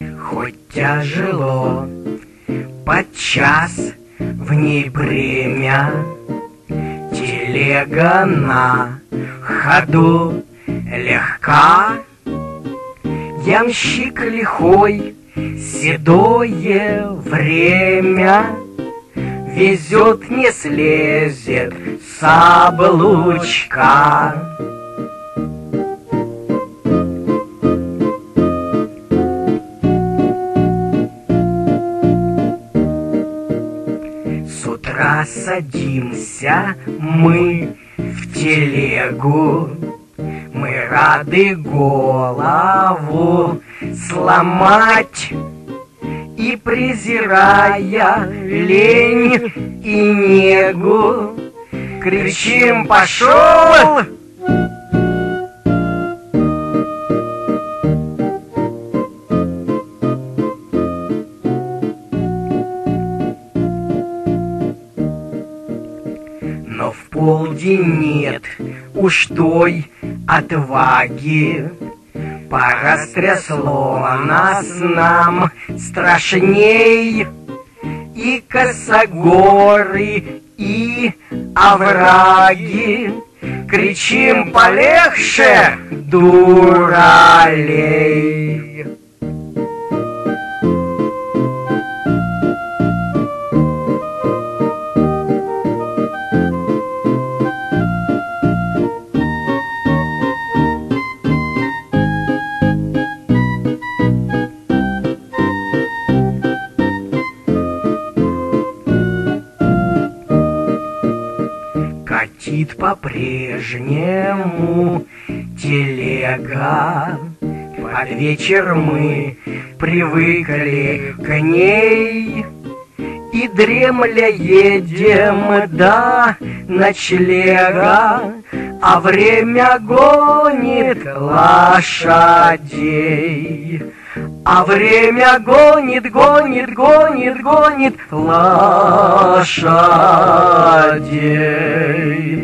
Хоть тяжело, подчас в ней бремя, телега на ходу легка. Ямщик лихой, седое время, везет, не слезет с облучка. С утра садимся мы в телегу, мы рады голову сломать, и, презирая лень и негу, кричим: пошел! Но в полдень нет уж той отваги, порастрясло нас нам страшней, и косогоры, и овраги. Кричим: полегче, дуралей! Катит по-прежнему телега, под вечер мы привыкли к ней, и дремля едем до ночлега, а время гонит лошадей. А время гонит, гонит, гонит, гонит лошадей.